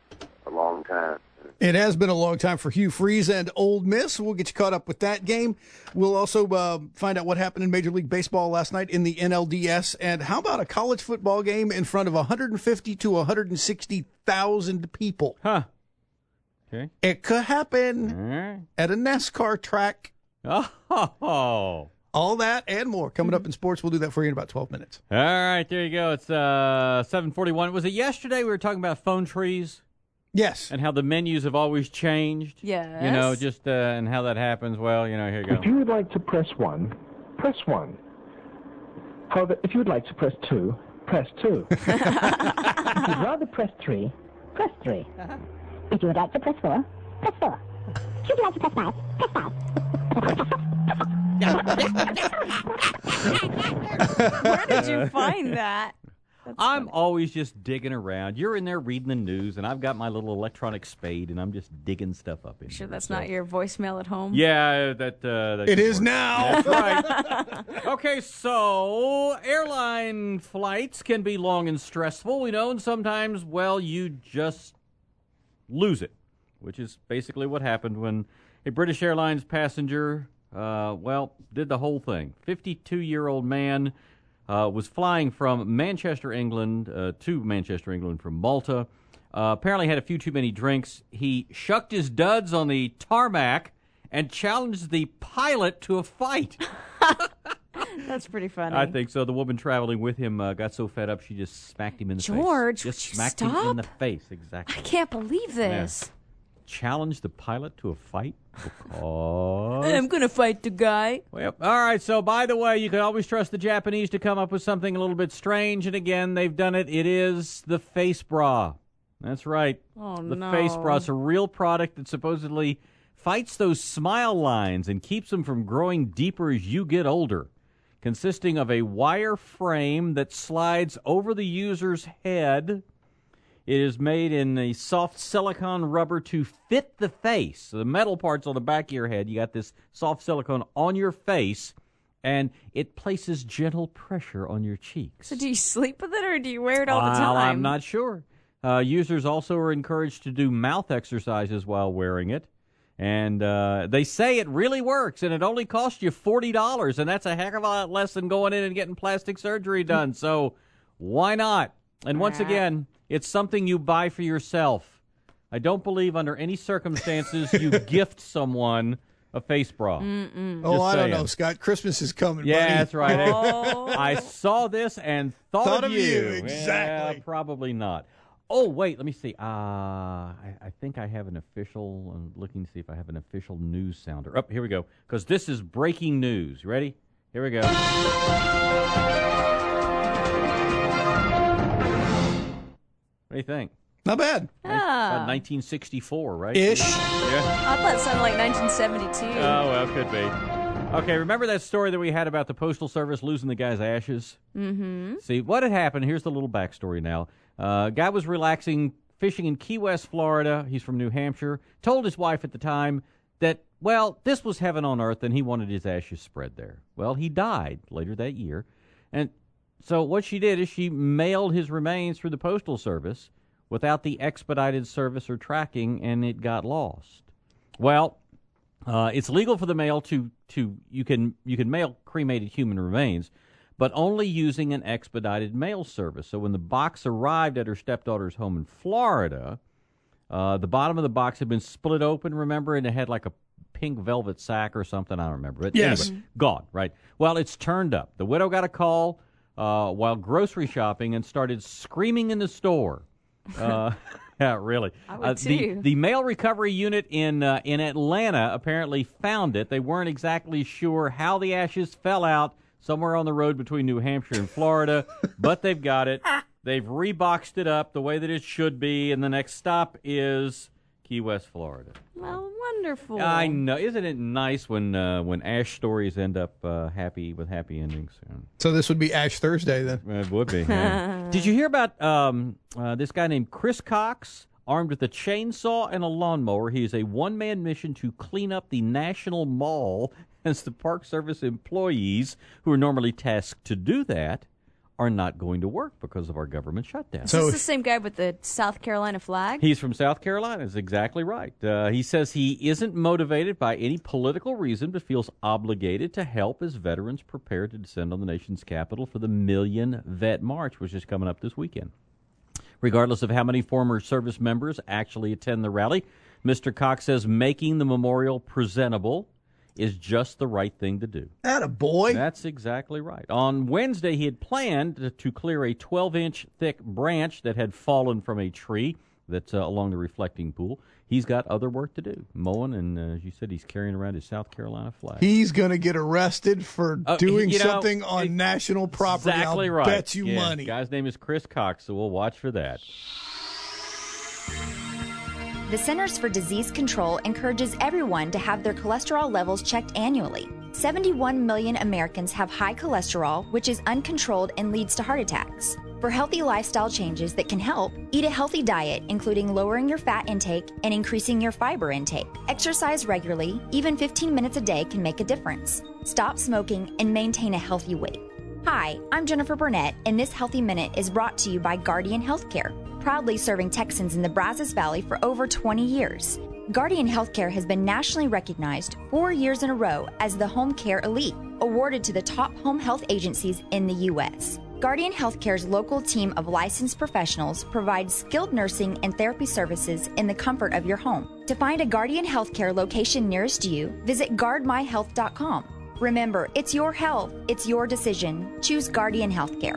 S10: a long time.
S13: It has been a long time for Hugh Freeze and Ole Miss. We'll get you caught up with that game. We'll also uh, find out what happened in Major League Baseball last night in the N L D S. And how about a college football game in front of one hundred fifty to one hundred sixty thousand people?
S9: Huh. Okay.
S13: It could happen
S9: Mm.
S13: at a NASCAR track.
S9: Oh.
S13: All that and more coming up in sports. We'll do that for you in about twelve minutes.
S9: All right, there you go. It's uh, seven forty-one. Was it yesterday we were talking about phone trees?
S13: Yes.
S9: And how the menus have always changed?
S1: Yes.
S9: You know, just, uh, and how that happens. Well, you know, here you go.
S14: If you would like to press one, press one. However, if you would like to press two, press two. If you'd rather press three, press three. If you would like to press four, press four. If you'd like to press five, press five.
S1: Where did you find that? That's
S9: I'm
S1: funny.
S9: always just digging around. You're in there reading the news, and I've got my little electronic spade, and I'm just digging stuff up in
S1: Sure,
S9: here,
S1: that's
S9: so.
S1: not your voicemail at home?
S9: Yeah, that. Uh, that
S13: It
S9: could
S13: is
S9: work.
S13: now.
S9: That's right. Okay, so airline flights can be long and stressful, we know, and sometimes, well, you just lose it, which is basically what happened when a British Airlines passenger, uh, well, did the whole thing. fifty-two-year-old man uh, was flying from Manchester, England, uh, to Manchester, England from Malta. Uh, apparently had a few too many drinks. He shucked his duds on the tarmac and challenged the pilot to a fight.
S1: That's pretty funny.
S9: I think so. The woman traveling with him uh, got so fed up she just smacked him in the
S1: George,
S9: face. Just
S1: would you
S9: smacked him in
S1: stop?
S9: the face, exactly.
S1: I can't believe this.
S9: Challenged the pilot to a fight because...
S1: I'm going to fight the guy.
S9: Well, all right, so by the way, you can always trust the Japanese to come up with something a little bit strange, and again, they've done it. It is the face bra. That's right.
S1: Oh,
S9: the
S1: no.
S9: face bra is a real product that supposedly fights those smile lines and keeps them from growing deeper as you get older. Consisting of a wire frame that slides over the user's head. It is made in a soft silicone rubber to fit the face. So the metal part's on the back of your head. You got this soft silicone on your face, and it places gentle pressure on your cheeks.
S1: So do you sleep with it or do you wear it all the
S9: Well,
S1: time?
S9: I'm not sure. Uh, users also are encouraged to do mouth exercises while wearing it. And uh, they say it really works, and it only costs you forty dollars, and that's a heck of a lot less than going in and getting plastic surgery done. So why not? And once again, it's something you buy for yourself. I don't believe under any circumstances you gift someone a face bra.
S1: Mm-mm.
S13: Oh, I don't
S9: saying.
S13: know, Scott. Christmas is coming,
S9: Yeah,
S13: buddy.
S9: that's right.
S1: Oh.
S9: I saw this and thought,
S13: Thought
S9: of,
S13: of you, exactly.
S9: Yeah, probably not. Oh, wait, let me see. Uh, I, I think I have an official, I'm looking to see if I have an official news sounder. Up, oh, here we go, because this is breaking news. You ready? Here we go. What do you think?
S13: Not bad.
S1: Ah.
S9: About nineteen sixty-four, right?
S13: Ish.
S9: Yeah.
S1: I thought it sounded like nineteen seventy-two.
S9: Oh, well, could be. Okay, remember that story that we had about the Postal Service losing the guy's ashes?
S1: Mm-hmm.
S9: See, what had happened, here's the little backstory now. Uh, guy was relaxing, fishing in Key West, Florida. He's from New Hampshire. Told his wife at the time that, well, this was heaven on earth, and he wanted his ashes spread there. Well, he died later that year. And so what she did is she mailed his remains through the Postal Service without the expedited service or tracking, and it got lost. Well, uh, it's legal for the mail to, to you can you can mail cremated human remains, but only using an expedited mail service. So when the box arrived at her stepdaughter's home in Florida, uh, the bottom of the box had been split open, remember, and it had like a pink velvet sack or something. I don't remember. But
S13: Yes.
S9: anyway, gone, right? Well, it's turned up. The widow got a call uh, while grocery shopping and started screaming in the store. Uh, yeah, really.
S1: I would
S9: Uh, the,
S1: too.
S9: the mail recovery unit in uh, in Atlanta apparently found it. They weren't exactly sure how the ashes fell out somewhere on the road between New Hampshire and Florida, but they've got it. They've reboxed it up the way that it should be, and the next stop is Key West, Florida.
S1: Well, wonderful.
S9: I know. Isn't it nice when uh, when Ash stories end up uh, happy with happy endings?
S13: So this would be Ash Thursday then.
S9: It would be. Yeah. Did you hear about um, uh, this guy named Chris Cox, armed with a chainsaw and a lawnmower? He is a one-man mission to clean up the National Mall, as the Park Service employees, who are normally tasked to do that, are not going to work because of our government shutdown.
S1: Is this the same guy with the South Carolina flag?
S9: He's from South Carolina. Is exactly right. Uh, he says he isn't motivated by any political reason, but feels obligated to help as veterans prepare to descend on the nation's capital for the Million Vet March, which is coming up this weekend. Regardless of how many former service members actually attend the rally, Mister Cox says making the memorial presentable is just the right thing to do.
S13: Attaboy.
S9: That's exactly right. On Wednesday, he had planned to clear a twelve-inch thick branch that had fallen from a tree that's uh, along the reflecting pool. He's got other work to do, mowing, and uh, as you said, he's carrying around his South Carolina flag.
S13: He's going to get arrested for
S9: Uh,
S13: doing
S9: you know,
S13: something on
S9: it-
S13: national property.
S9: Exactly
S13: I'll
S9: right.
S13: bet you
S9: Yeah,
S13: money.
S9: Guy's name is Chris Cox, so we'll watch for that.
S10: The Centers for Disease Control encourages everyone to have their cholesterol levels checked annually. seventy-one million Americans have high cholesterol, which is uncontrolled and leads to heart attacks. For healthy lifestyle changes that can help, eat a healthy diet, including lowering your fat intake and increasing your fiber intake. Exercise regularly, even fifteen minutes a day can make a difference. Stop smoking and maintain a healthy weight. Hi, I'm Jennifer Burnett, and this Healthy Minute is brought to you by Guardian Healthcare, proudly serving Texans in the Brazos Valley for over twenty years. Guardian Healthcare has been nationally recognized four years in a row as the Home Care Elite, awarded to the top home health agencies in the U S. Guardian Healthcare's local team of licensed professionals provides skilled nursing and therapy services in the comfort of your home. To find a Guardian Healthcare location nearest you, visit guard my health dot com. Remember, it's your health, it's your decision. Choose Guardian Healthcare.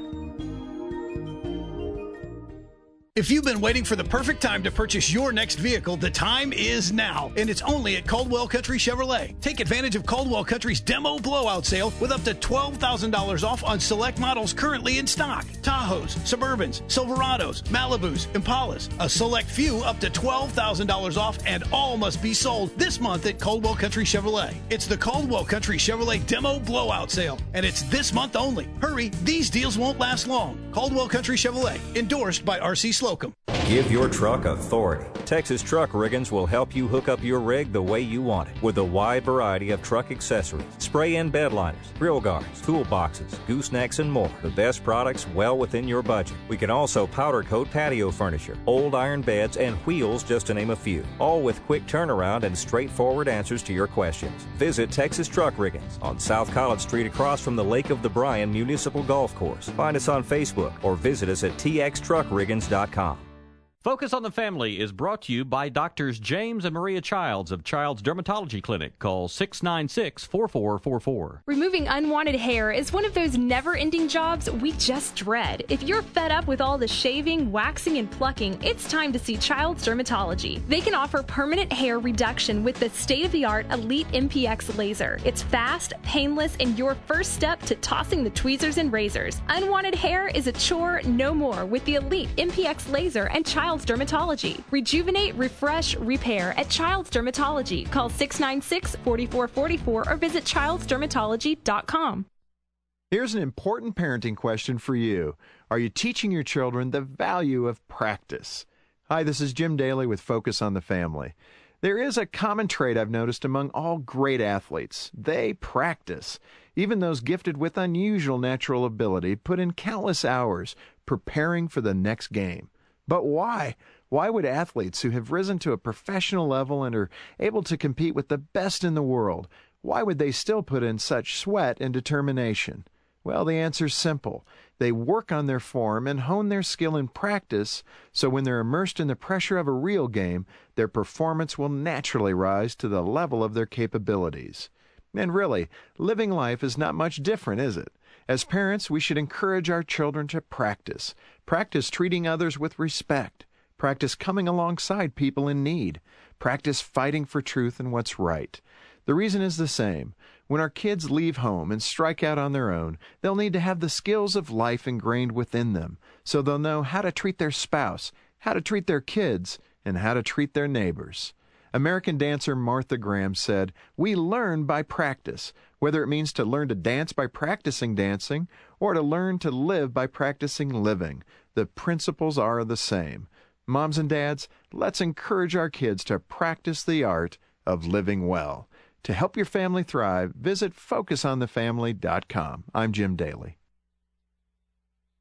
S13: If you've been waiting for the perfect time to purchase your next vehicle, the time is now, and it's only at Caldwell Country Chevrolet. Take advantage of Caldwell Country's demo blowout sale with up to twelve thousand dollars off on select models currently in stock. Tahoes, Suburbans, Silverados, Malibus, Impalas, a select few up to twelve thousand dollars off, and all must be sold this month at Caldwell Country Chevrolet. It's the Caldwell Country Chevrolet demo blowout sale, and it's this month only. Hurry, these deals won't last long. Caldwell Country Chevrolet, endorsed by R C Slocum.
S15: Give your truck authority. Texas Truck Riggins will help you hook up your rig the way you want it with a wide variety of truck accessories, spray-in bed liners, grill guards, toolboxes, goosenecks, and more. The best products well within your budget. We can also powder coat patio furniture, old iron beds, and wheels, just to name a few. All with quick turnaround and straightforward answers to your questions. Visit Texas Truck Riggins on South College Street across from the Lake of the Bryan Municipal Golf Course. Find us on Facebook or visit us at t x truck riggins dot com.
S9: Focus on the Family is brought to you by Doctors James and Maria Childs of Child's Dermatology Clinic. Call six nine six, four four four four.
S16: Removing unwanted hair is one of those never-ending jobs we just dread. If you're fed up with all the shaving, waxing, and plucking, it's time to see Child's Dermatology. They can offer permanent hair reduction with the state-of-the-art Elite M P X laser. It's fast, painless, and your first step to tossing the tweezers and razors. Unwanted hair is a chore no more with the Elite M P X laser and Child's Dermatology. Rejuvenate, refresh, repair at Child's Dermatology. Call six nine six, four four four four or visit childs dermatology dot com.
S17: Here's an important parenting question for you. Are you teaching your children the value of practice? Hi, this is Jim Daly with Focus on the Family. There is a common trait I've noticed among all great athletes. They practice. Even those gifted with unusual natural ability put in countless hours preparing for the next game. But why? Why would athletes who have risen to a professional level and are able to compete with the best in the world, why would they still put in such sweat and determination? Well, the answer's simple. They work on their form and hone their skill in practice, so when they're immersed in the pressure of a real game, their performance will naturally rise to the level of their capabilities. And really, living life is not much different, is it? As parents, we should encourage our children to practice. Practice treating others with respect. Practice coming alongside people in need. Practice fighting for truth and what's right. The reason is the same. When our kids leave home and strike out on their own, they'll need to have the skills of life ingrained within them, so they'll know how to treat their spouse, how to treat their kids, and how to treat their neighbors. American dancer Martha Graham said, "We learn by practice, whether it means to learn to dance by practicing dancing or to learn to live by practicing living. The principles are the same." Moms and dads, let's encourage our kids to practice the art of living well. To help your family thrive, visit focus on the family dot com. I'm Jim Daly.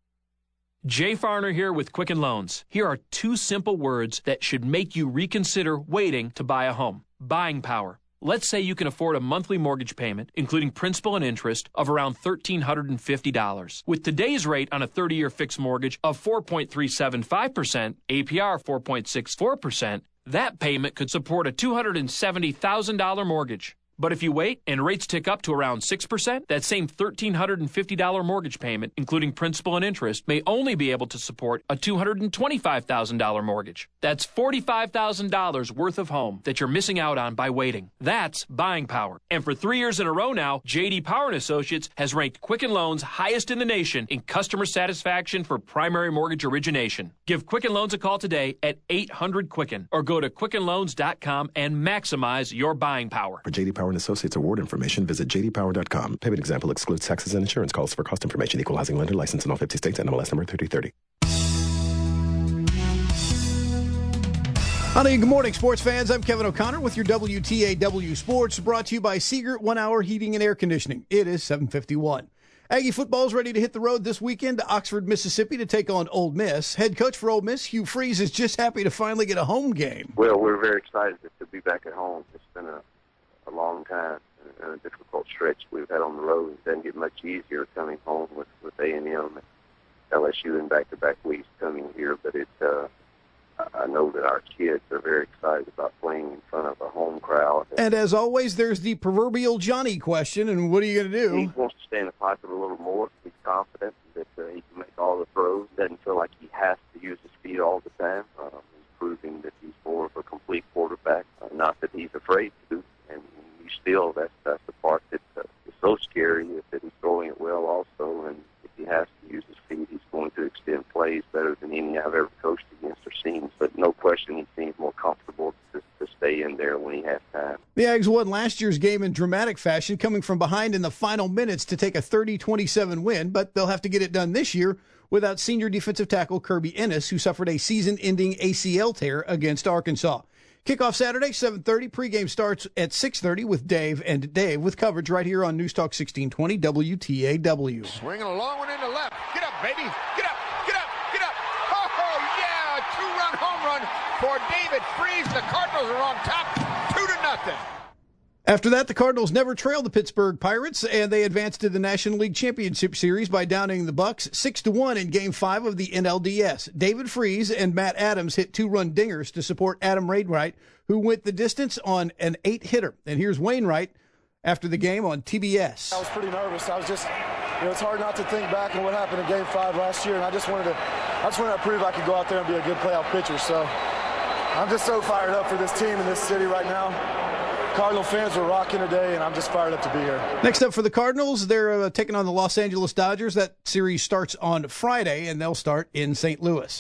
S18: Jay Farner here with Quicken Loans. Here are two simple words that should make you reconsider waiting to buy a home. Buying power. Let's say you can afford a monthly mortgage payment, including principal and interest, of around one thousand three hundred fifty dollars. With today's rate on a thirty-year fixed mortgage of four point three seven five percent, A P R four point six four percent, that payment could support a two hundred seventy thousand dollars mortgage. But if you wait and rates tick up to around six percent, that same one thousand three hundred fifty dollars mortgage payment, including principal and interest, may only be able to support a two hundred twenty-five thousand dollars mortgage. That's forty-five thousand dollars worth of home that you're missing out on by waiting. That's buying power. And for three years in a row now, J D Power and Associates has ranked Quicken Loans highest in the nation in customer satisfaction for primary mortgage origination. Give Quicken Loans a call today at eight hundred Quicken or go to quicken loans dot com and maximize your buying power.
S19: For J D Power and Associates award information, visit j d power dot com. Payment example excludes taxes and insurance calls. For cost information, equal housing lender license in all fifty states, N M L S number thirty thirty.
S13: Honey, good morning, sports fans. I'm Kevin O'Connor with your W T A W Sports, brought to you by Seegert One Hour Heating and Air Conditioning. It is seven fifty-one. Aggie football is ready to hit the road this weekend to Oxford, Mississippi to take on Ole Miss. Head coach for Ole Miss, Hugh Freeze, is just happy to finally get a home game.
S20: Well, we're very excited to be back at home. It's been a a long time and a difficult stretch we've had on the road. It doesn't get much easier coming home with, with A and M and L S U in back-to-back weeks coming here, but it, uh, I know that our kids are very excited about playing in front of a home crowd.
S13: And as always, there's the proverbial Johnny question, and what are you going to do?
S20: He wants to stay in the pocket a little more. He's confident that uh, he can make all the throws. Doesn't feel like he has to use his feet all the time. Um, he's proving that he's more of a complete quarterback, uh, not that he's afraid to. And you still, that's, that's the part that uh, is so scary, is that he's throwing it well also. And if he has to use his feet, he's going to extend plays better than any I've ever coached against or seen. But no question, he seems more comfortable to, to stay in there when he has time.
S13: The Ags won last year's game in dramatic fashion, coming from behind in the final minutes to take a thirty twenty-seven win, but they'll have to get it done this year without senior defensive tackle Kirby Ennis, who suffered a season-ending A C L tear against Arkansas. Kickoff Saturday, seven thirty. Pregame starts at six thirty with Dave and Dave, with coverage right here on News Talk sixteen twenty W T A W.
S21: Swinging a long one in the left. Get up, baby. Get up, get up, get up. Oh, yeah, a two-run home run for David Freeze. The Cardinals are on top, two to nothing.
S13: After that, the Cardinals never trailed the Pittsburgh Pirates, and they advanced to the National League Championship Series by downing the Bucks six to one in Game five of the N L D S. David Freeze and Matt Adams hit two-run dingers to support Adam Wainwright, who went the distance on an eight-hitter. And here's Wainwright after the game on T B S.
S22: I was pretty nervous. I was just, you know, it's hard not to think back on what happened in Game five last year, and I just wanted to, I just wanted to prove I could go out there and be a good playoff pitcher. So I'm just so fired up for this team in this city right now. Cardinal fans were rocking today, and I'm just fired up to be here.
S13: Next up for the Cardinals, they're uh, taking on the Los Angeles Dodgers. That series starts on Friday, and they'll start in Saint Louis.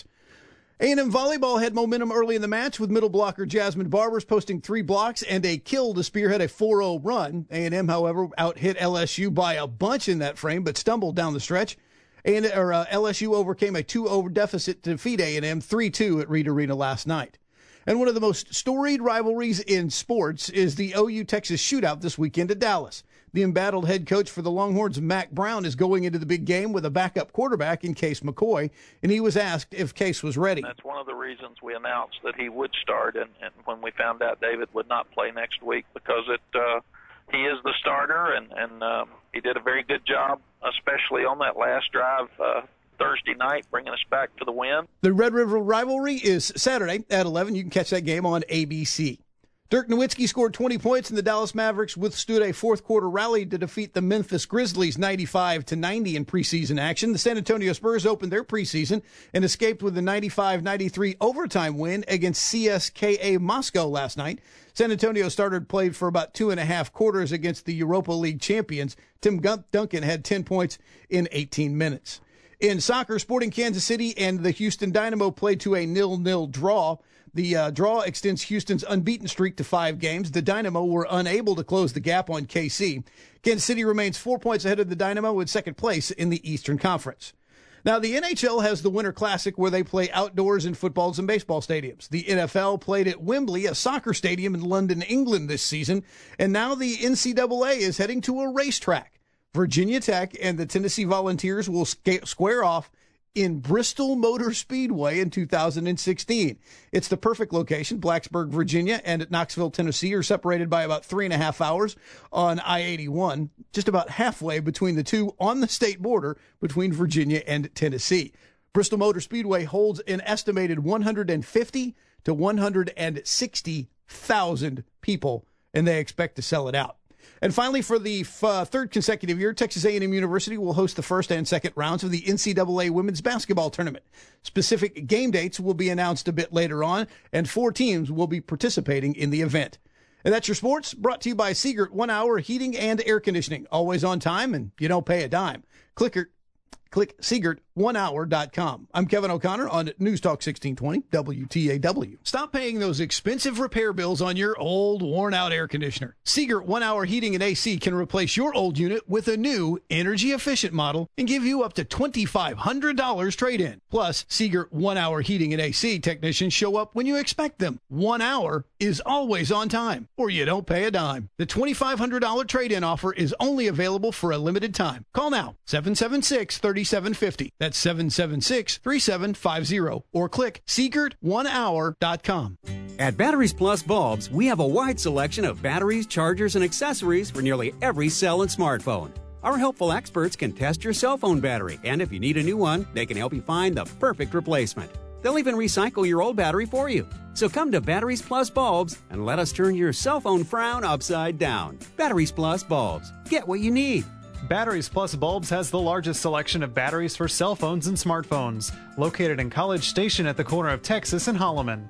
S13: A and M volleyball had momentum early in the match, with middle blocker Jasmine Barbers posting three blocks and a kill to spearhead a four oh run. A and M, however, out-hit L S U by a bunch in that frame, but stumbled down the stretch. And or, uh, L S U overcame a two oh deficit to defeat A and M three two at Reed Arena last night. And one of the most storied rivalries in sports is the O U-Texas shootout this weekend at Dallas. The embattled head coach for the Longhorns, Mack Brown, is going into the big game with a backup quarterback in Case McCoy, and he was asked if Case was ready.
S23: That's one of the reasons we announced that he would start, and, and when we found out David would not play next week, because it uh, he is the starter, and, and um, he did a very good job, especially on that last drive uh Thursday night, bringing us back to the win.
S13: The Red River rivalry is Saturday at eleven. You can catch that game on A B C. Dirk Nowitzki scored twenty points, and the Dallas Mavericks withstood a fourth-quarter rally to defeat the Memphis Grizzlies ninety-five to ninety in preseason action. The San Antonio Spurs opened their preseason and escaped with a ninety-five ninety-three overtime win against C S K A Moscow last night. San Antonio started played for about two and a half quarters against the Europa League champions. Tim Duncan had ten points in eighteen minutes. In soccer, Sporting Kansas City and the Houston Dynamo played to a nil-nil draw. The uh, draw extends Houston's unbeaten streak to five games. The Dynamo were unable to close the gap on K C. Kansas City remains four points ahead of the Dynamo in second place in the Eastern Conference. Now, the N H L has the Winter Classic, where they play outdoors in footballs and baseball stadiums. The N F L played at Wembley, a soccer stadium in London, England this season. And now the N C double A is heading to a racetrack. Virginia Tech and the Tennessee Volunteers will sca- square off in Bristol Motor Speedway in two thousand sixteen. It's the perfect location. Blacksburg, Virginia, and Knoxville, Tennessee are separated by about three and a half hours on I eighty-one, just about halfway between the two on the state border between Virginia and Tennessee. Bristol Motor Speedway holds an estimated one hundred fifty to one hundred sixty thousand people, and they expect to sell it out. And finally, for the uh, third consecutive year, Texas A and M University will host the first and second rounds of the N C double A Women's Basketball Tournament. Specific game dates will be announced a bit later on, and four teams will be participating in the event. And that's your sports, brought to you by Siegert One Hour Heating and Air Conditioning. Always on time, and you don't pay a dime. Click it. Click Siegert one hour dot com. I'm Kevin O'Connor on News Talk sixteen twenty W T A W. Stop paying those expensive repair bills on your old, worn-out air conditioner. Siegert One Hour Heating and A C can replace your old unit with a new, energy-efficient model and give you up to twenty-five hundred dollars trade-in. Plus, Siegert One Hour Heating and A C technicians show up when you expect them. One hour is always on time, or you don't pay a dime. The twenty-five hundred dollars trade-in offer is only available for a limited time. Call now, seven seven six, three seven five zero. That's seven seven six, three seven five zero. Or click Siegert one hour dot com.
S2: At Batteries Plus Bulbs, we have a wide selection of batteries, chargers, and accessories for nearly every cell and smartphone. Our helpful experts can test your cell phone battery, and if you need a new one, they can help you find the perfect replacement. They'll even recycle your old battery for you. So come to Batteries Plus Bulbs and let us turn your cell phone frown upside down. Batteries Plus Bulbs. Get what you need.
S24: Batteries Plus Bulbs has the largest selection of batteries for cell phones and smartphones, located in College Station at the corner of Texas and Holloman.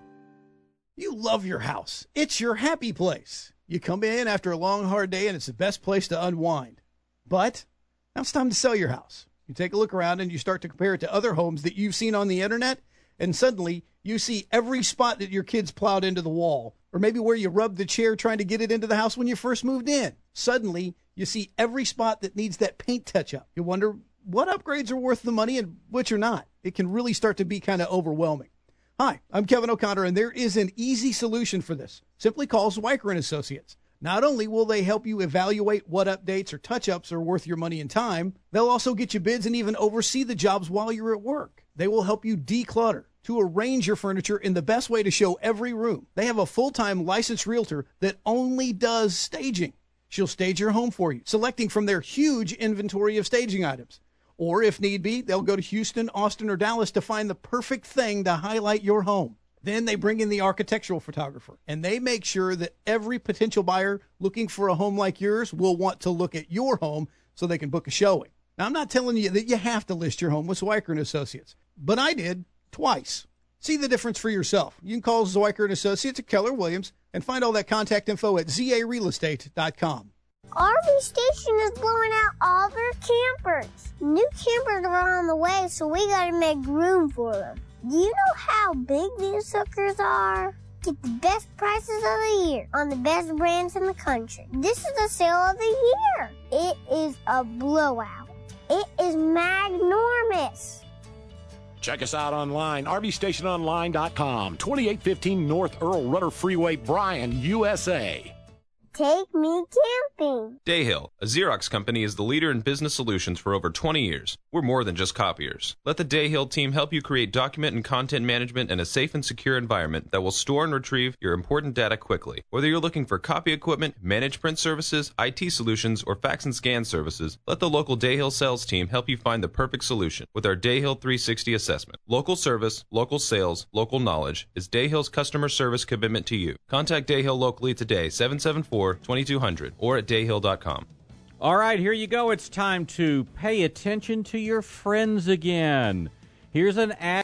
S13: You love your house. It's your happy place. You come in after a long, hard day, and it's the best place to unwind. But now it's time to sell your house. You take a look around, and you start to compare it to other homes that you've seen on the internet, and suddenly you see every spot that your kids plowed into the wall, or maybe where you rubbed the chair trying to get it into the house when you first moved in. Suddenly, you see every spot that needs that paint touch-up. You wonder what upgrades are worth the money and which are not. It can really start to be kind of overwhelming. Hi, I'm Kevin O'Connor, and there is an easy solution for this. Simply call Zwiker and Associates. Not only will they help you evaluate what updates or touch-ups are worth your money and time, they'll also get you bids and even oversee the jobs while you're at work. They will help you declutter, to arrange your furniture in the best way to show every room. They have a full-time licensed realtor that only does staging. She'll stage your home for you, selecting from their huge inventory of staging items. Or if need be, they'll go to Houston, Austin, or Dallas to find the perfect thing to highlight your home. Then they bring in the architectural photographer, and they make sure that every potential buyer looking for a home like yours will want to look at your home so they can book a showing. Now, I'm not telling you that you have to list your home with Zwiker and Associates, but I did twice. See the difference for yourself. You can call Zwiker and Associates at Keller Williams and find all that contact info at z a real estate dot com.
S8: R V Station is blowing out all their campers. New campers are on the way, so we gotta make room for them. Do you know how big these suckers are? Get the best prices of the year on the best brands in the country. This is the sale of the year. It is a blowout. It is magnormous.
S3: Check us out online, R V station online dot com, twenty-eight fifteen North Earl Rudder Freeway, Bryan, U S A.
S8: Take me camping.
S4: Dayhill, a Xerox company, is the leader in business solutions for over twenty years. We're more than just copiers. Let the Dayhill team help you create document and content management in a safe and secure environment that will store and retrieve your important data quickly. Whether you're looking for copy equipment, managed print services, I T solutions, or fax and scan services, let the local Dayhill sales team help you find the perfect solution with our Dayhill three sixty assessment. Local service, local sales, local knowledge is Dayhill's customer service commitment to you. Contact Dayhill locally today, seven seven four, two two zero zero, or at dayhill dot com.
S9: All right, here you go. It's time to pay attention to your friends again. Here's an ad.